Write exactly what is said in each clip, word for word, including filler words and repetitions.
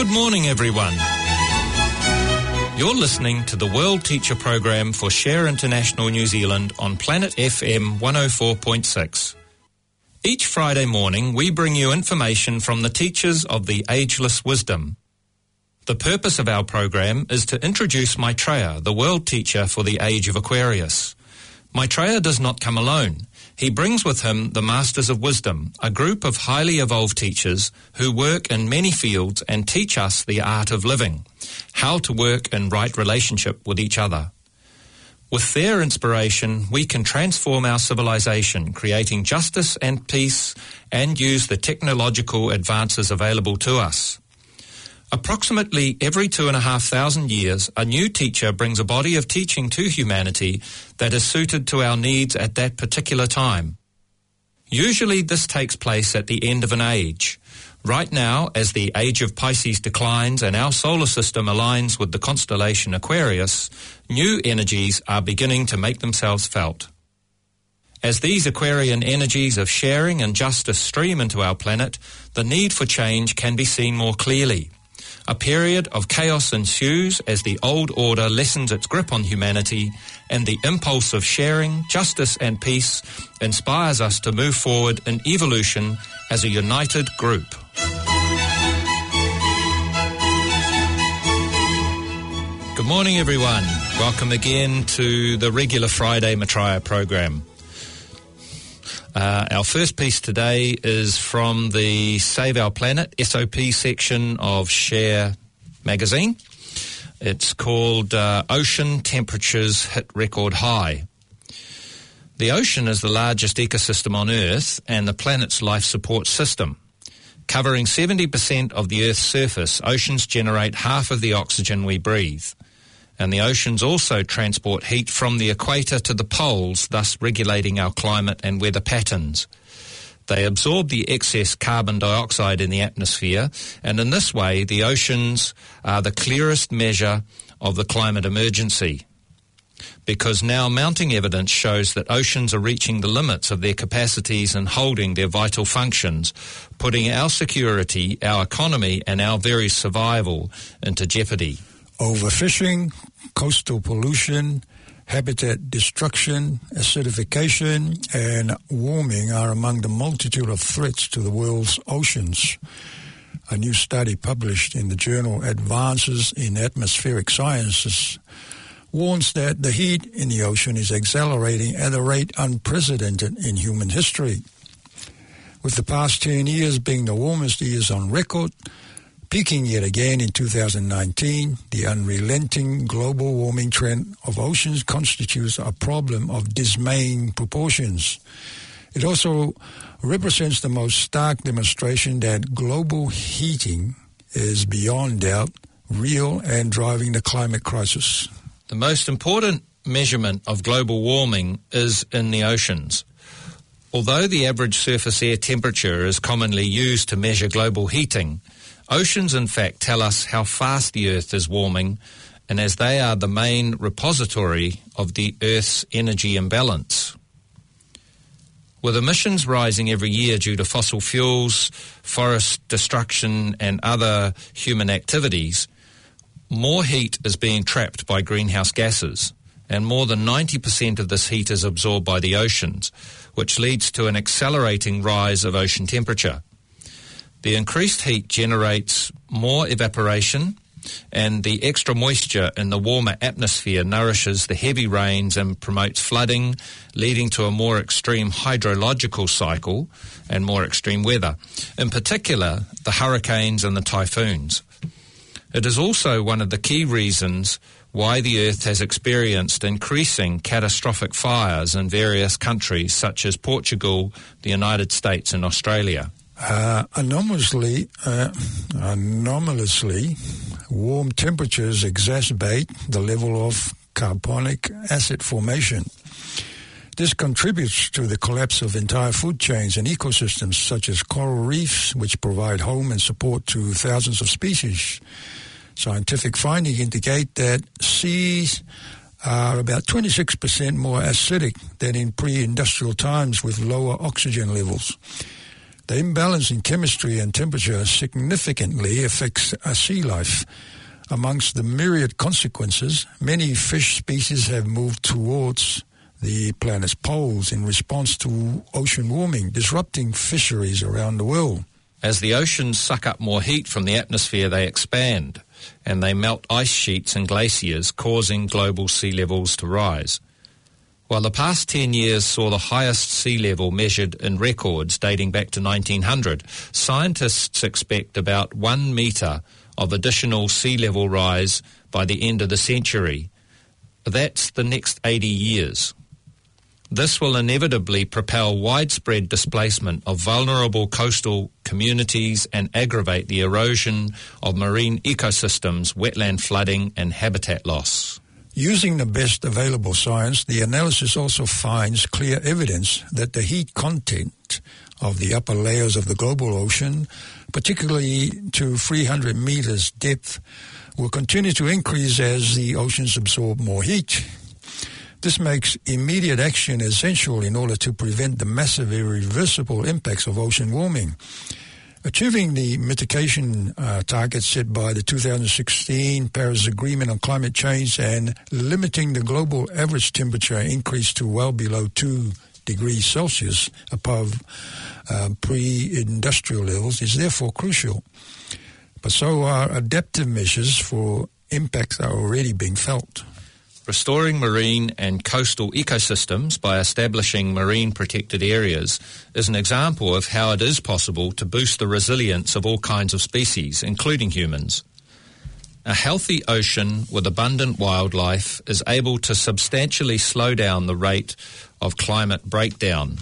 Good morning, everyone. You're listening to the World Teacher Program for Share International New Zealand on Planet F M one oh four point six. Each Friday morning, we bring you information from the teachers of the Ageless Wisdom. The purpose of our program is to introduce Maitreya, the world teacher for the age of Aquarius. Maitreya does not come alone. He brings with him the Masters of Wisdom, a group of highly evolved teachers who work in many fields and teach us the art of living, how to work in right relationship with each other. With their inspiration, we can transform our civilization, creating justice and peace, and use the technological advances available to us. Approximately every two and a half thousand years, a new teacher brings a body of teaching to humanity that is suited to our needs at that particular time. Usually this takes place at the end of an age. Right now, as the age of Pisces declines and our solar system aligns with the constellation Aquarius, new energies are beginning to make themselves felt. As these Aquarian energies of sharing and justice stream into our planet, the need for change can be seen more clearly. A period of chaos ensues as the old order lessens its grip on humanity, and the impulse of sharing, justice and peace inspires us to move forward in evolution as a united group. Good morning, everyone. Welcome again to the regular Friday Maitreya program. Uh, our first piece today is from the Save Our Planet S O P section of Share magazine. It's called uh, Ocean Temperatures Hit Record High. The ocean is the largest ecosystem on Earth and the planet's life support system. Covering seventy percent of the Earth's surface, oceans generate half of the oxygen we breathe. And the oceans also transport heat from the equator to the poles, thus regulating our climate and weather patterns. They absorb the excess carbon dioxide in the atmosphere, and in this way, the oceans are the clearest measure of the climate emergency. Because now mounting evidence shows that oceans are reaching the limits of their capacities and holding their vital functions, putting our security, our economy, and our very survival into jeopardy. Overfishing, coastal pollution, habitat destruction, acidification, and warming are among the multitude of threats to the world's oceans. A new study published in the journal Advances in Atmospheric Sciences warns that the heat in the ocean is accelerating at a rate unprecedented in human history. With the past ten years being the warmest years on record, peaking yet again in two thousand nineteen, the unrelenting global warming trend of oceans constitutes a problem of dismaying proportions. It also represents the most stark demonstration that global heating is beyond doubt real and driving the climate crisis. The most important measurement of global warming is in the oceans. Although the average surface air temperature is commonly used to measure global heating, oceans, in fact, tell us how fast the Earth is warming, and as they are the main repository of the Earth's energy imbalance. With emissions rising every year due to fossil fuels, forest destruction, and other human activities, more heat is being trapped by greenhouse gases, and more than ninety percent of this heat is absorbed by the oceans, which leads to an accelerating rise of ocean temperature. The increased heat generates more evaporation, and the extra moisture in the warmer atmosphere nourishes the heavy rains and promotes flooding, leading to a more extreme hydrological cycle and more extreme weather, in particular the hurricanes and the typhoons. It is also one of the key reasons why the Earth has experienced increasing catastrophic fires in various countries such as Portugal, the United States and Australia. Uh, anomalously, uh, anomalously, warm temperatures exacerbate the level of carbonic acid formation. This contributes to the collapse of entire food chains and ecosystems such as coral reefs, which provide home and support to thousands of species. Scientific findings indicate that seas are about twenty-six percent more acidic than in pre-industrial times with lower oxygen levels. The imbalance in chemistry and temperature significantly affects uh, sea life. Amongst the myriad consequences, many fish species have moved towards the planet's poles in response to ocean warming, disrupting fisheries around the world. As the oceans suck up more heat from the atmosphere, they expand, and they melt ice sheets and glaciers, causing global sea levels to rise. While the past ten years saw the highest sea level measured in records dating back to nineteen hundred, scientists expect about one metre of additional sea level rise by the end of the century. That's the next eighty years. This will inevitably propel widespread displacement of vulnerable coastal communities and aggravate the erosion of marine ecosystems, wetland flooding and habitat loss. Using the best available science, the analysis also finds clear evidence that the heat content of the upper layers of the global ocean, particularly to three hundred meters depth, will continue to increase as the oceans absorb more heat. This makes immediate action essential in order to prevent the massive irreversible impacts of ocean warming. Achieving the mitigation uh, targets set by the two thousand sixteen Paris Agreement on Climate Change and limiting the global average temperature increase to well below two degrees Celsius above uh, pre-industrial levels is therefore crucial. But so are adaptive measures for impacts that are already being felt. Restoring marine and coastal ecosystems by establishing marine protected areas is an example of how it is possible to boost the resilience of all kinds of species, including humans. A healthy ocean with abundant wildlife is able to substantially slow down the rate of climate breakdown.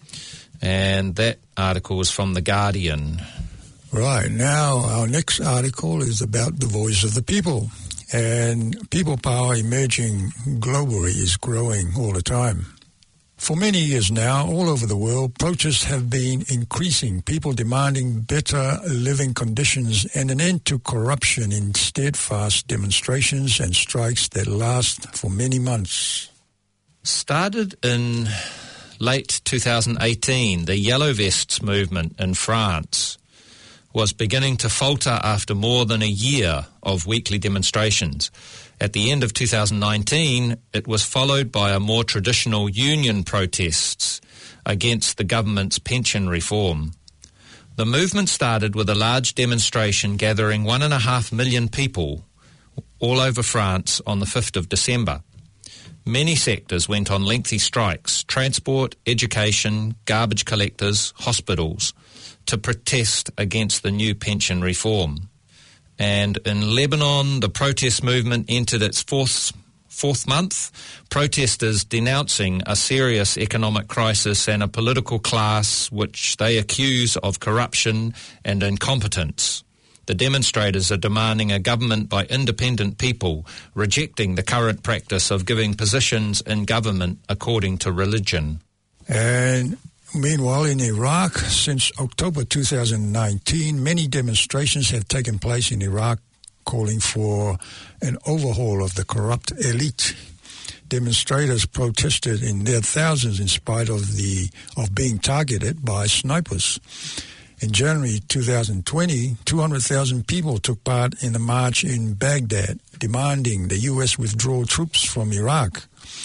And that article is from The Guardian. Right, now our next article is about the voice of the people. And people power emerging globally is growing all the time. For many years now, all over the world, protests have been increasing, people demanding better living conditions and an end to corruption in steadfast demonstrations and strikes that last for many months. Started in late two thousand eighteen, the Yellow Vests movement in France was beginning to falter after more than a year of weekly demonstrations. At the end of two thousand nineteen, it was followed by a more traditional union protests against the government's pension reform. The movement started with a large demonstration gathering one and a half million people all over France on the fifth of December. Many sectors went on lengthy strikes: transport, education, garbage collectors, hospitals, to protest against the new pension reform. And in Lebanon, the protest movement entered its fourth fourth month, protesters denouncing a serious economic crisis and a political class which they accuse of corruption and incompetence. The demonstrators are demanding a government by independent people, rejecting the current practice of giving positions in government according to religion. And meanwhile, in Iraq, since October two thousand nineteen, many demonstrations have taken place in Iraq calling for an overhaul of the corrupt elite. Demonstrators protested in their thousands in spite of the of being targeted by snipers. In January two thousand twenty, two hundred thousand people took part in a march in Baghdad, demanding the U S withdraw troops from Iraq.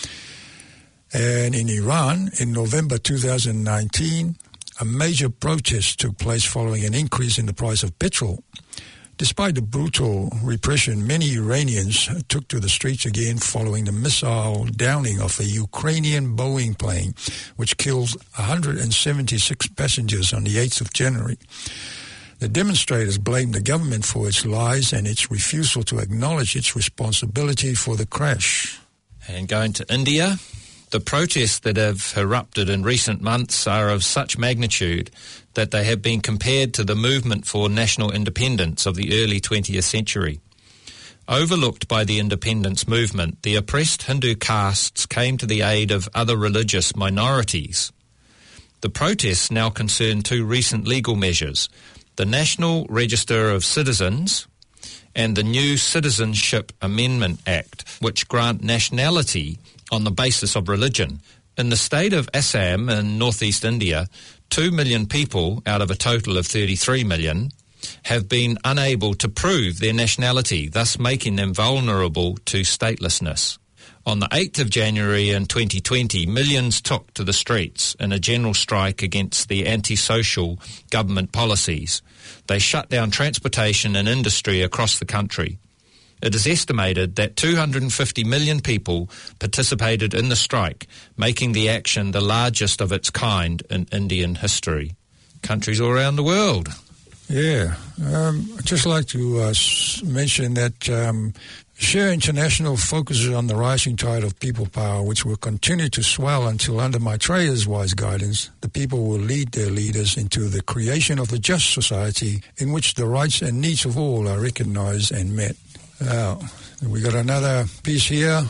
And in Iran, in November two thousand nineteen, a major protest took place following an increase in the price of petrol. Despite the brutal repression, many Iranians took to the streets again following the missile downing of a Ukrainian Boeing plane, which killed one hundred seventy-six passengers on the eighth of January. The demonstrators blamed the government for its lies and its refusal to acknowledge its responsibility for the crash. And going to India, the protests that have erupted in recent months are of such magnitude that they have been compared to the movement for national independence of the early twentieth century. Overlooked by the independence movement, the oppressed Hindu castes came to the aid of other religious minorities. The protests now concern two recent legal measures: the National Register of Citizens and the new Citizenship Amendment Act, which grant nationality on the basis of religion. In the state of Assam in northeast India, two million people out of a total of thirty-three million have been unable to prove their nationality, thus making them vulnerable to statelessness. On the eighth of January in twenty twenty, millions took to the streets in a general strike against the antisocial government policies. They shut down transportation and industry across the country. It is estimated that two hundred fifty million people participated in the strike, making the action the largest of its kind in Indian history. Countries all around the world. Yeah, um, I'd just like to uh, mention that um, Share International focuses on the rising tide of people power, which will continue to swell until, under Maitreya's wise guidance, the people will lead their leaders into the creation of a just society in which the rights and needs of all are recognized and met. Now, we got another piece here.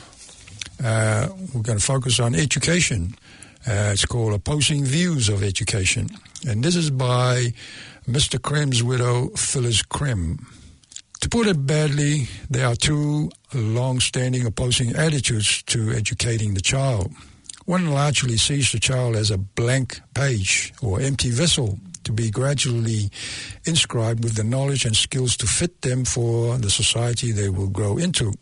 Uh, we're going to focus on education. Uh, it's called Opposing Views of Education. And this is by Mister Krem's widow, Phyllis Krem. To put it badly, there are two long-standing opposing attitudes to educating the child. One largely sees the child as a blank page or empty vessel to be gradually inscribed with the knowledge and skills to fit them for the society they will grow into.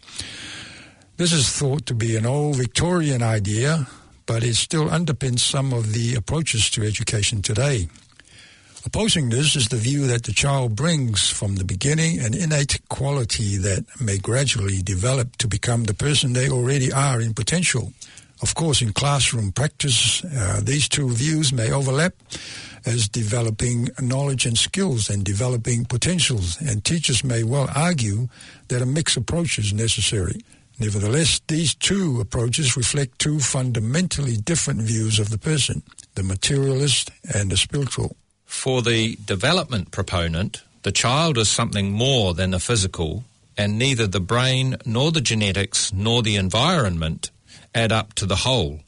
This is thought to be an old Victorian idea, but it still underpins some of the approaches to education today. Opposing this is the view that the child brings from the beginning an innate quality that may gradually develop to become the person they already are in potential. Of course, in classroom practice, uh, these two views may overlap as developing knowledge and skills and developing potentials, and teachers may well argue that a mixed approach is necessary. Nevertheless, these two approaches reflect two fundamentally different views of the person, the materialist and the spiritual. For the development proponent, the child is something more than the physical, and neither the brain nor the genetics nor the environment add up to the whole.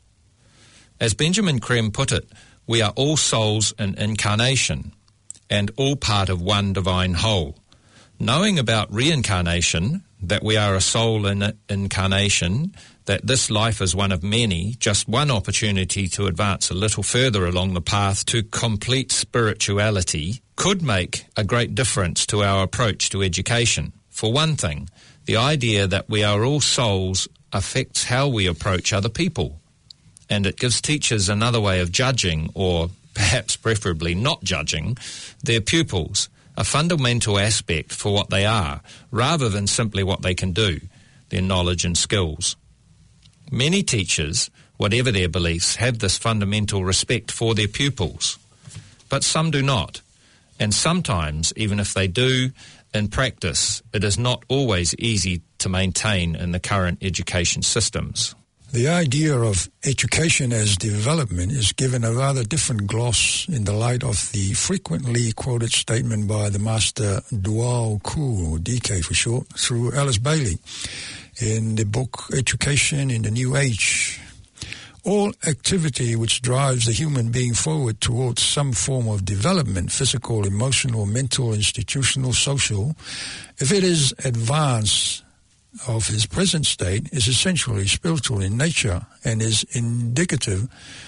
As Benjamin Krem put it, we are all souls in incarnation, and all part of one divine whole. Knowing about reincarnation, that we are a soul in incarnation, that this life is one of many, just one opportunity to advance a little further along the path to complete spirituality, could make a great difference to our approach to education. For one thing, the idea that we are all souls affects how we approach other people, and it gives teachers another way of judging, or perhaps preferably not judging, their pupils, a fundamental aspect for what they are, rather than simply what they can do, their knowledge and skills. Many teachers, whatever their beliefs, have this fundamental respect for their pupils, but some do not, and sometimes, even if they do, in practice, it is not always easy to maintain in the current education systems. The idea of education as development is given a rather different gloss in the light of the frequently quoted statement by the Master Dwal Kul, or D K for short, through Alice Bailey in the book Education in the New Age. All activity which drives the human being forward towards some form of development, physical, emotional, mental, institutional, social, if it is advanced of his present state, is essentially spiritual in nature and is indicative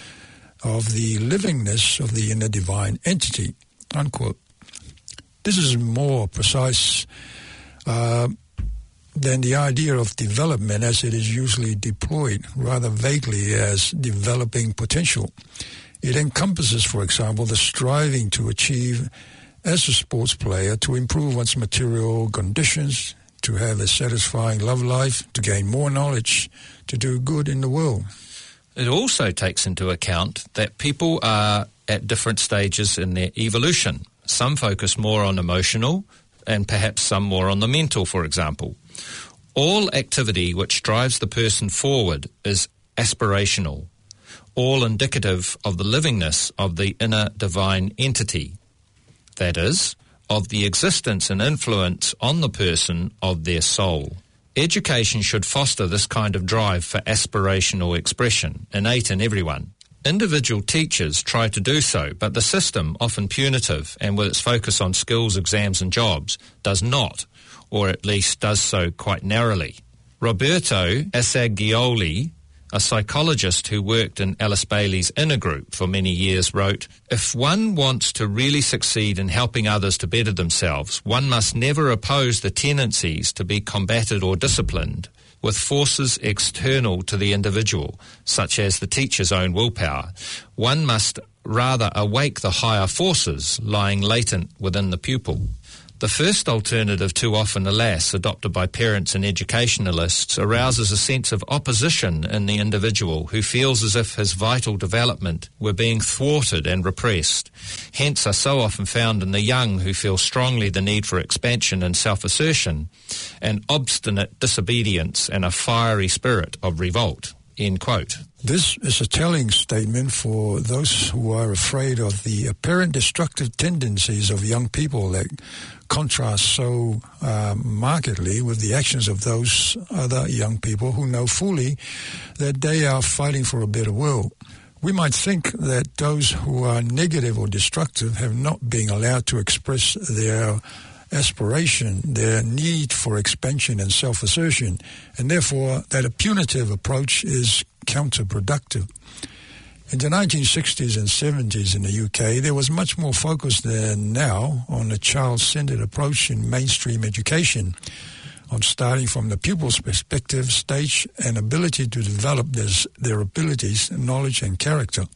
of the livingness of the inner divine entity, unquote. This is more precise uh, than the idea of development as it is usually deployed, rather vaguely as developing potential. It encompasses, for example, the striving to achieve as a sports player, to improve one's material conditions, to have a satisfying love life, to gain more knowledge, to do good in the world. It also takes into account that people are at different stages in their evolution. Some focus more on emotional and perhaps some more on the mental, for example. All activity which drives the person forward is aspirational, all indicative of the livingness of the inner divine entity, that is, of the existence and influence on the person of their soul. Education should foster this kind of drive for aspirational expression, innate in everyone. Individual teachers try to do so, but the system, often punitive and with its focus on skills, exams and jobs, does not, or at least does so quite narrowly. Roberto Assagioli, a psychologist who worked in Alice Bailey's inner group for many years, wrote, "If one wants to really succeed in helping others to better themselves, one must never oppose the tendencies to be combated or disciplined with forces external to the individual, such as the teacher's own willpower. One must rather awake the higher forces lying latent within the pupil." The first alternative, too often, alas, adopted by parents and educationalists, arouses a sense of opposition in the individual who feels as if his vital development were being thwarted and repressed. Hence are so often found in the young who feel strongly the need for expansion and self-assertion, and obstinate disobedience and a fiery spirit of revolt. End quote. This is a telling statement for those who are afraid of the apparent destructive tendencies of young people that contrast so uh, markedly with the actions of those other young people who know fully that they are fighting for a better world. We might think that those who are negative or destructive have not been allowed to express their aspiration, their need for expansion and self-assertion, and therefore that a punitive approach is counterproductive. In the nineteen sixties and seventies in the U K, there was much more focus than now on a child-centered approach in mainstream education, on starting from the pupil's perspective, stage, and ability to develop their, their abilities, knowledge, and character.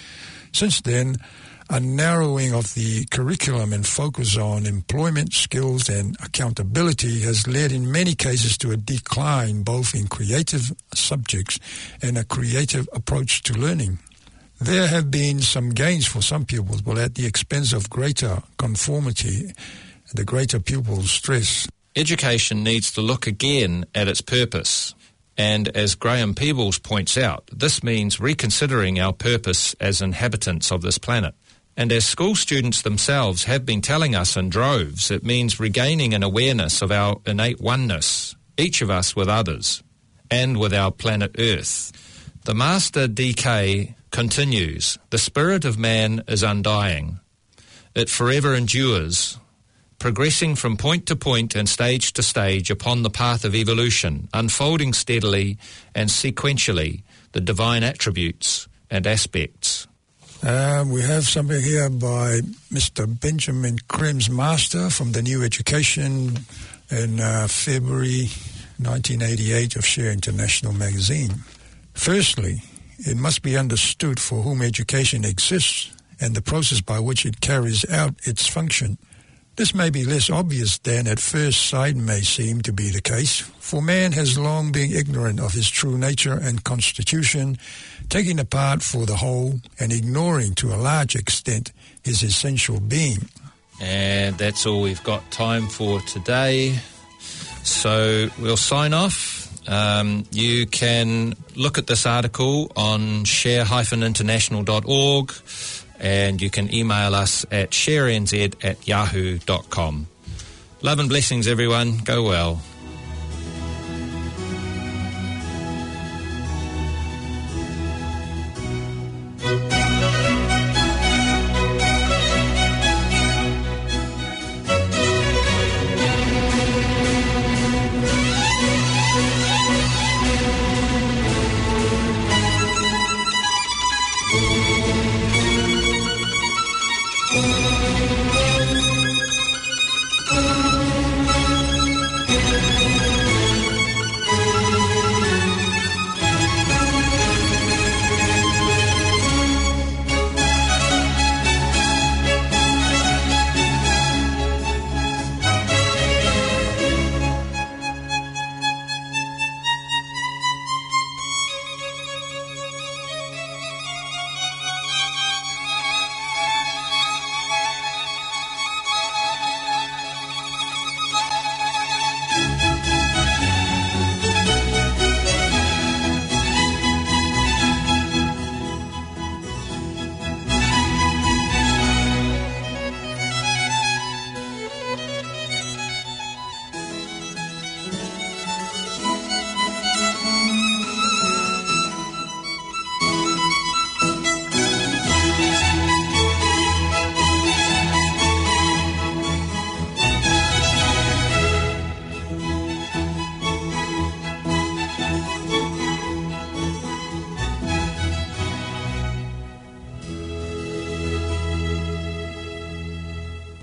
Since then, a narrowing of the curriculum and focus on employment, skills, and accountability has led in many cases to a decline both in creative subjects and a creative approach to learning. There have been some gains for some pupils, but at the expense of greater conformity, the greater pupil stress. Education needs to look again at its purpose. And as Graham Peebles points out, this means reconsidering our purpose as inhabitants of this planet. And as school students themselves have been telling us in droves, it means regaining an awareness of our innate oneness, each of us with others, and with our planet Earth. The Master D K continues, "The spirit of man is undying. It forever endures, progressing from point to point and stage to stage upon the path of evolution, unfolding steadily and sequentially the divine attributes and aspects." Uh, we have something here by Mister Benjamin Crimm's Master from the New Education in uh, February nineteen eighty-eight of Share International magazine. Firstly, it must be understood for whom education exists and the process by which it carries out its function. This may be less obvious than at first sight may seem to be the case, for man has long been ignorant of his true nature and constitution, taking the part for the whole and ignoring to a large extent his essential being. And that's all we've got time for today. So we'll sign off. Um, you can look at this article on share dash international dot org. And you can email us at sharenz at yahoo dot com. Love and blessings, everyone. Go well. Thank you.